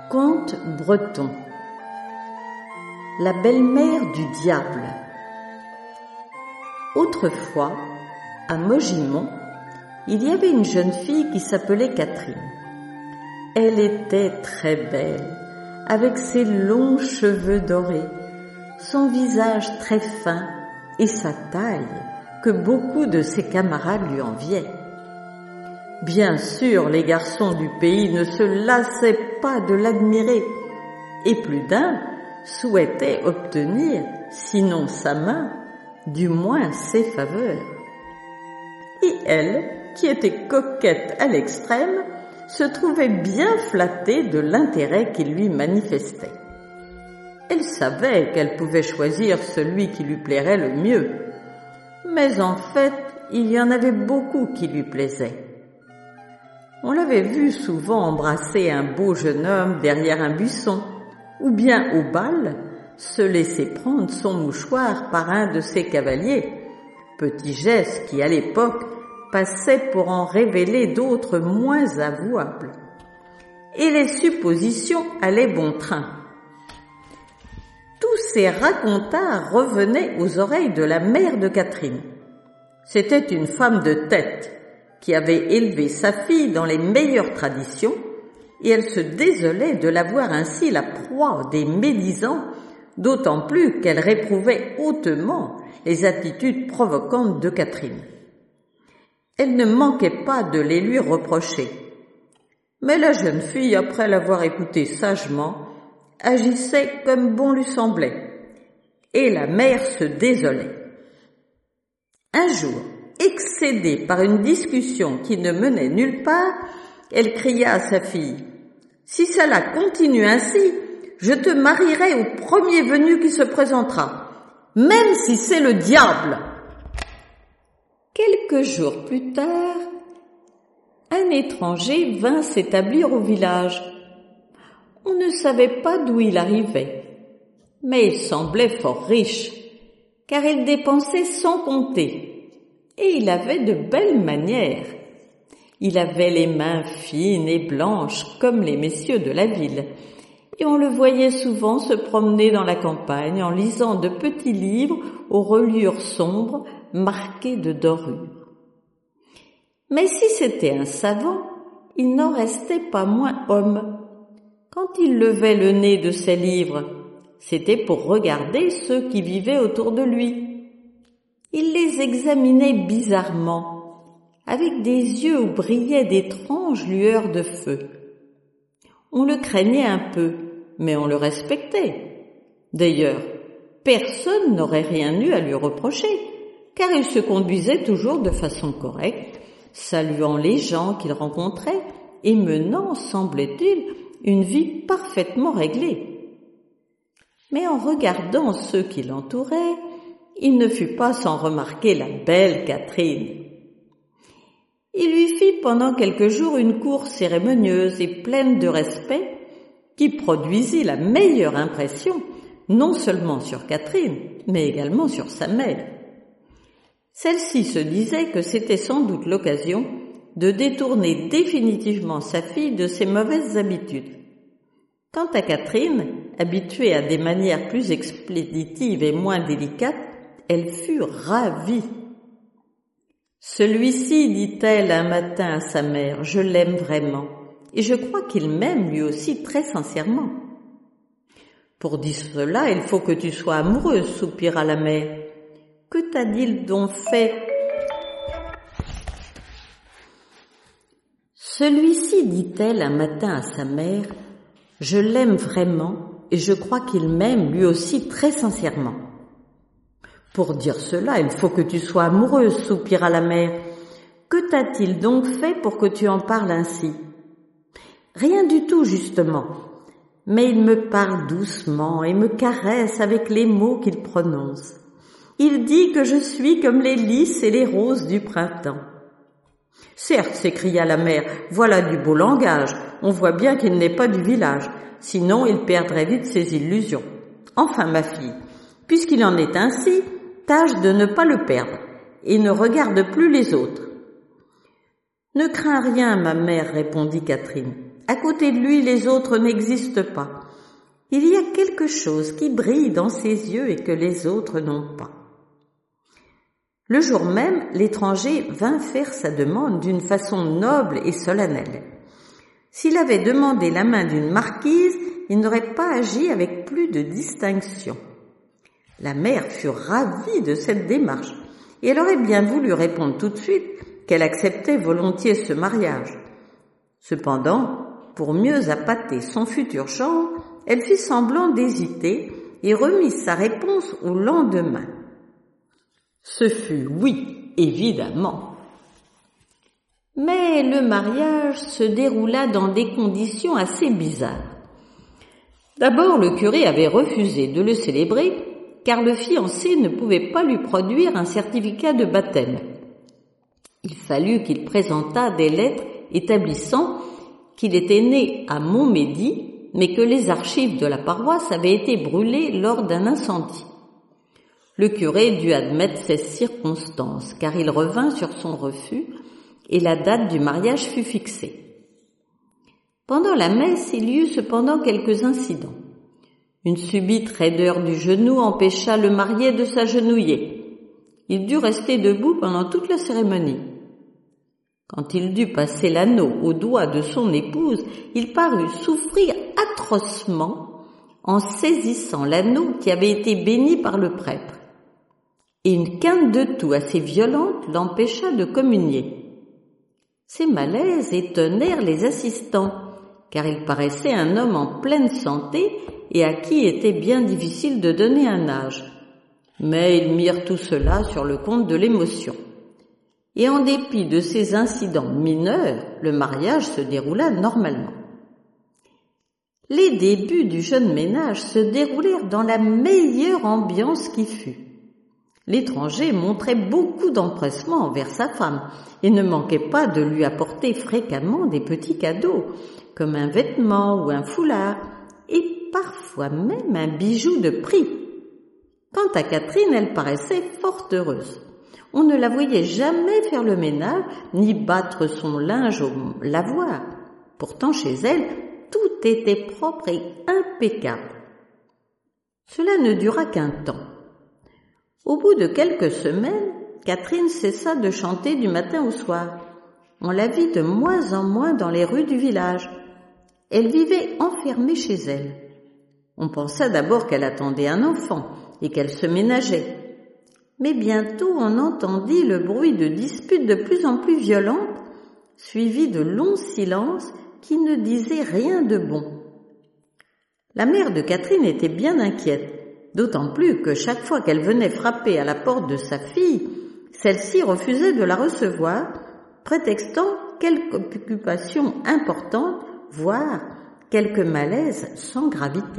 Conte breton. La belle-mère du diable. Autrefois, à Mogimont, il y avait une jeune fille qui s'appelait Catherine. Elle était très belle, avec ses longs cheveux dorés, son visage très fin et sa taille que beaucoup de ses camarades lui enviaient. Bien sûr, les garçons du pays ne se lassaient pas de l'admirer, et plus d'un souhaitait obtenir, sinon sa main, du moins ses faveurs. Et elle, qui était coquette à l'extrême, se trouvait bien flattée de l'intérêt qu'il lui manifestait. Elle savait qu'elle pouvait choisir celui qui lui plairait le mieux, mais en fait, il y en avait beaucoup qui lui plaisaient. On l'avait vu souvent embrasser un beau jeune homme derrière un buisson, ou bien au bal, se laisser prendre son mouchoir par un de ses cavaliers, petit geste qui, à l'époque, passait pour en révéler d'autres moins avouables. Et les suppositions allaient bon train. Tous ces racontars revenaient aux oreilles de la mère de Catherine. C'était une femme de tête, qui avait élevé sa fille dans les meilleures traditions, et elle se désolait de la voir ainsi la proie des médisants, d'autant plus qu'elle réprouvait hautement les attitudes provocantes de Catherine. Elle ne manquait pas de les lui reprocher. Mais la jeune fille, après l'avoir écoutée sagement, agissait comme bon lui semblait, et la mère se désolait. Un jour, excédée par une discussion qui ne menait nulle part, elle cria à sa fille : « Si cela continue ainsi, je te marierai au premier venu qui se présentera, même si c'est le diable. » Quelques jours plus tard, un étranger vint s'établir au village. On ne savait pas d'où il arrivait, mais il semblait fort riche, car il dépensait sans compter. Et il avait de belles manières. Il avait les mains fines et blanches comme les messieurs de la ville, et on le voyait souvent se promener dans la campagne en lisant de petits livres aux reliures sombres marquées de dorures. Mais si c'était un savant, il n'en restait pas moins homme. Quand il levait le nez de ses livres, c'était pour regarder ceux qui vivaient autour de lui. Il les examinait bizarrement, avec des yeux où brillaient d'étranges lueurs de feu. On le craignait un peu, mais on le respectait. D'ailleurs, personne n'aurait rien eu à lui reprocher, car il se conduisait toujours de façon correcte, saluant les gens qu'il rencontrait et menant, semblait-il, une vie parfaitement réglée. Mais en regardant ceux qui l'entouraient, il ne fut pas sans remarquer la belle Catherine. Il lui fit pendant quelques jours une cour cérémonieuse et pleine de respect qui produisit la meilleure impression, non seulement sur Catherine, mais également sur sa mère. Celle-ci se disait que c'était sans doute l'occasion de détourner définitivement sa fille de ses mauvaises habitudes. Quant à Catherine, habituée à des manières plus expéditives et moins délicates, elle fut ravie. « Celui-ci, dit-elle un matin à sa mère, je l'aime vraiment, et je crois qu'il m'aime lui aussi très sincèrement. »« Pour dire cela, il faut que tu sois amoureuse, soupira la mère. »« Que t'a-t-il donc fait ?»« Celui-ci, dit-elle un matin à sa mère, je l'aime vraiment, et je crois qu'il m'aime lui aussi très sincèrement. » Pour dire cela, il faut que tu sois amoureuse, soupira la mère. Que t'a-t-il donc fait pour que tu en parles ainsi ? Rien du tout, justement. Mais il me parle doucement et me caresse avec les mots qu'il prononce. Il dit que je suis comme les lys et les roses du printemps. Certes, s'écria la mère, voilà du beau langage. On voit bien qu'il n'est pas du village. Sinon, il perdrait vite ses illusions. Enfin, ma fille, puisqu'il en est ainsi, tâche de ne pas le perdre, et ne regarde plus les autres. « Ne crains rien, ma mère, répondit Catherine. À côté de lui, les autres n'existent pas. Il y a quelque chose qui brille dans ses yeux et que les autres n'ont pas. Le jour même, l'étranger vint faire sa demande d'une façon noble et solennelle. S'il avait demandé la main d'une marquise, il n'aurait pas agi avec plus de distinction. La mère fut ravie de cette démarche et elle aurait bien voulu répondre tout de suite qu'elle acceptait volontiers ce mariage. Cependant, pour mieux appâter son futur gendre, elle fit semblant d'hésiter et remit sa réponse au lendemain. Ce fut oui, évidemment. Mais le mariage se déroula dans des conditions assez bizarres. D'abord, le curé avait refusé de le célébrer car le fiancé ne pouvait pas lui produire un certificat de baptême. Il fallut qu'il présentât des lettres établissant qu'il était né à Montmédy, mais que les archives de la paroisse avaient été brûlées lors d'un incendie. Le curé dut admettre ces circonstances, car il revint sur son refus et la date du mariage fut fixée. Pendant la messe, il y eut cependant quelques incidents. Une subite raideur du genou empêcha le marié de s'agenouiller. Il dut rester debout pendant toute la cérémonie. Quand il dut passer l'anneau au doigt de son épouse, il parut souffrir atrocement en saisissant l'anneau qui avait été béni par le prêtre. Et une quinte de toux assez violente l'empêcha de communier. Ces malaises étonnèrent les assistants, car il paraissait un homme en pleine santé et à qui il était bien difficile de donner un âge. Mais ils mirent tout cela sur le compte de l'émotion. Et en dépit de ces incidents mineurs, le mariage se déroula normalement. Les débuts du jeune ménage se déroulèrent dans la meilleure ambiance qui fut. L'étranger montrait beaucoup d'empressement envers sa femme et ne manquait pas de lui apporter fréquemment des petits cadeaux, comme un vêtement ou un foulard, et parfois même un bijou de prix. Quant à Catherine, elle paraissait fort heureuse. On ne la voyait jamais faire le ménage, ni battre son linge au lavoir. Pourtant, chez elle, tout était propre et impeccable. Cela ne dura qu'un temps. Au bout de quelques semaines, Catherine cessa de chanter du matin au soir. On la vit de moins en moins dans les rues du village. Elle vivait enfermée chez elle. On pensa d'abord qu'elle attendait un enfant et qu'elle se ménageait. Mais bientôt on entendit le bruit de disputes de plus en plus violentes, suivies de longs silences qui ne disaient rien de bon. La mère de Catherine était bien inquiète, d'autant plus que chaque fois qu'elle venait frapper à la porte de sa fille, celle-ci refusait de la recevoir, prétextant quelque occupation importante, voire quelque malaise sans gravité.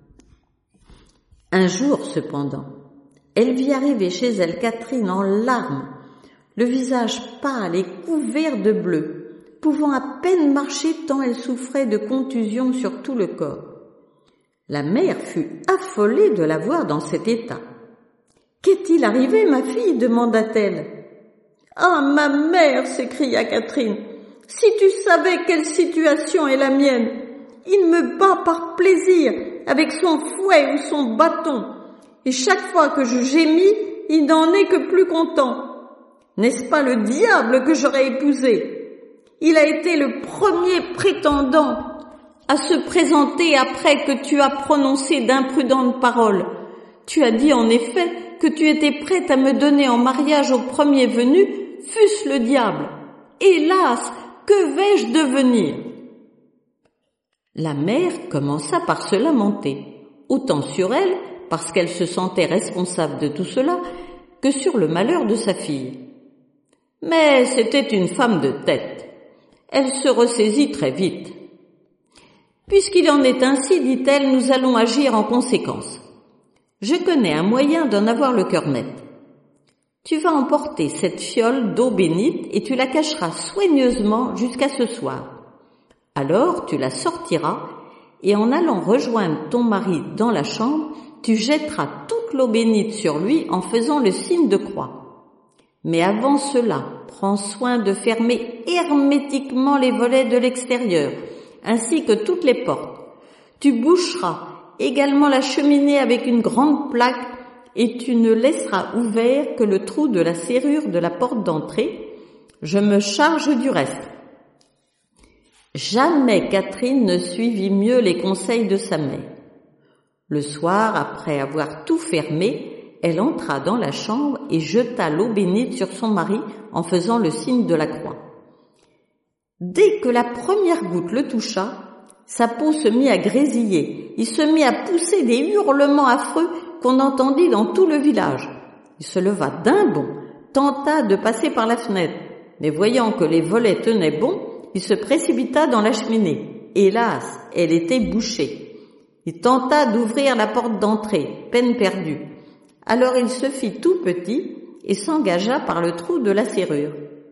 Un jour, cependant, elle vit arriver chez elle Catherine en larmes, le visage pâle et couvert de bleu, pouvant à peine marcher tant elle souffrait de contusions sur tout le corps. La mère fut affolée de la voir dans cet état. « Qu'est-il arrivé, ma fille ?» demanda-t-elle. « Ah, ma mère !» s'écria Catherine. « Si tu savais quelle situation est la mienne ! Il me bat par plaisir, avec son fouet ou son bâton. Et chaque fois que je gémis, il n'en est que plus content. N'est-ce pas le diable que j'aurais épousé? Il a été le premier prétendant à se présenter après que tu as prononcé d'imprudentes paroles. Tu as dit en effet que tu étais prête à me donner en mariage au premier venu, fût-ce le diable. Hélas, que vais-je devenir? » La mère commença par se lamenter, autant sur elle, parce qu'elle se sentait responsable de tout cela, que sur le malheur de sa fille. Mais c'était une femme de tête. Elle se ressaisit très vite. « Puisqu'il en est ainsi, dit-elle, nous allons agir en conséquence. Je connais un moyen d'en avoir le cœur net. Tu vas emporter cette fiole d'eau bénite et tu la cacheras soigneusement jusqu'à ce soir. Alors tu la sortiras et en allant rejoindre ton mari dans la chambre, tu jetteras toute l'eau bénite sur lui en faisant le signe de croix. Mais avant cela, prends soin de fermer hermétiquement les volets de l'extérieur, ainsi que toutes les portes. Tu boucheras également la cheminée avec une grande plaque et tu ne laisseras ouvert que le trou de la serrure de la porte d'entrée. Je me charge du reste. » Jamais Catherine ne suivit mieux les conseils de sa mère. Le soir, après avoir tout fermé, elle entra dans la chambre et jeta l'eau bénite sur son mari en faisant le signe de la croix. Dès que la première goutte le toucha, sa peau se mit à grésiller. Il se mit à pousser des hurlements affreux qu'on entendit dans tout le village. Il se leva d'un bond, tenta de passer par la fenêtre, mais voyant que les volets tenaient bon, il se précipita dans la cheminée. Hélas, elle était bouchée. Il tenta d'ouvrir la porte d'entrée, peine perdue. Alors il se fit tout petit et s'engagea par le trou de la serrure.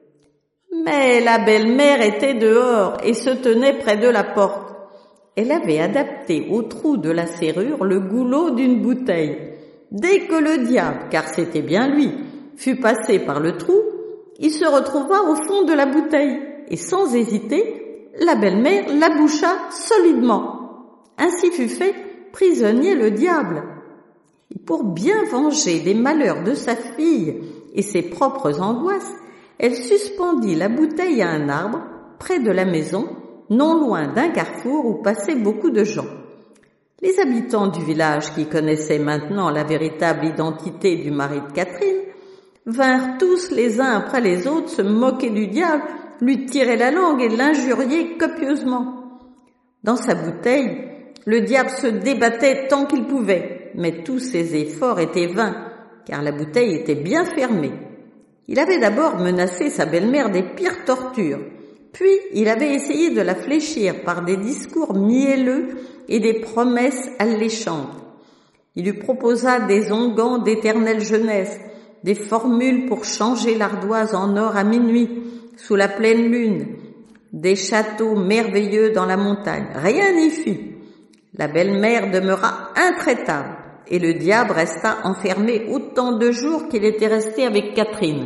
Mais la belle-mère était dehors et se tenait près de la porte. Elle avait adapté au trou de la serrure le goulot d'une bouteille. Dès que le diable, car c'était bien lui, fut passé par le trou, il se retrouva au fond de la bouteille et sans hésiter, la belle-mère la boucha solidement. Ainsi fut fait prisonnier le diable. Et pour bien venger les malheurs de sa fille et ses propres angoisses, elle suspendit la bouteille à un arbre près de la maison, non loin d'un carrefour où passaient beaucoup de gens. Les habitants du village, qui connaissaient maintenant la véritable identité du mari de Catherine, vinrent tous les uns après les autres se moquer du diable, lui tirer la langue et l'injurier copieusement. Dans sa bouteille, le diable se débattait tant qu'il pouvait, mais tous ses efforts étaient vains, car la bouteille était bien fermée. Il avait d'abord menacé sa belle-mère des pires tortures, puis il avait essayé de la fléchir par des discours mielleux et des promesses alléchantes. Il lui proposa des onguents d'éternelle jeunesse, des formules pour changer l'ardoise en or à minuit, sous la pleine lune, des châteaux merveilleux dans la montagne. Rien n'y fit. La belle-mère demeura intraitable et le diable resta enfermé autant de jours qu'il était resté avec Catherine.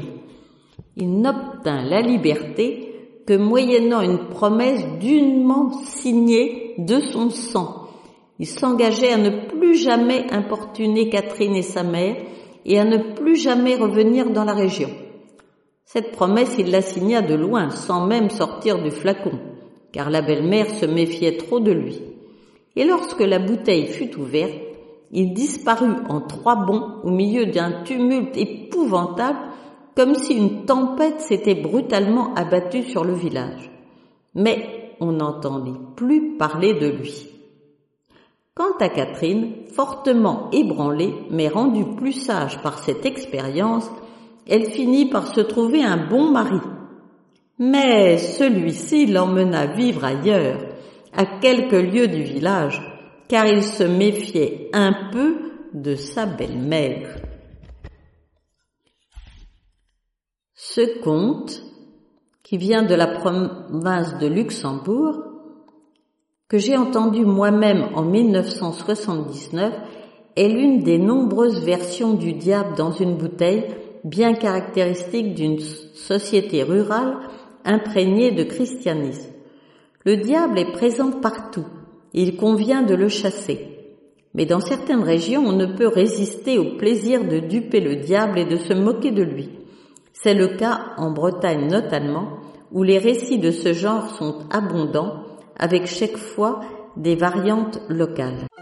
Il n'obtint la liberté que moyennant une promesse dûment signée de son sang. Il s'engageait à ne plus jamais importuner Catherine et sa mère et à ne plus jamais revenir dans la région. Cette promesse, il la signa de loin, sans même sortir du flacon, car la belle-mère se méfiait trop de lui. Et lorsque la bouteille fut ouverte, il disparut en 3 bonds au milieu d'un tumulte épouvantable, comme si une tempête s'était brutalement abattue sur le village. Mais on n'entendit plus parler de lui. Quant à Catherine, fortement ébranlée, mais rendue plus sage par cette expérience, elle finit par se trouver un bon mari. Mais celui-ci l'emmena vivre ailleurs, à quelques lieues du village, car il se méfiait un peu de sa belle-mère. Ce conte, qui vient de la province de Luxembourg, que j'ai entendu moi-même en 1979, est l'une des nombreuses versions du diable dans une bouteille, bien caractéristique d'une société rurale imprégnée de christianisme. Le diable est présent partout, et il convient de le chasser. Mais dans certaines régions, on ne peut résister au plaisir de duper le diable et de se moquer de lui. C'est le cas en Bretagne notamment, où les récits de ce genre sont abondants, avec chaque fois des variantes locales.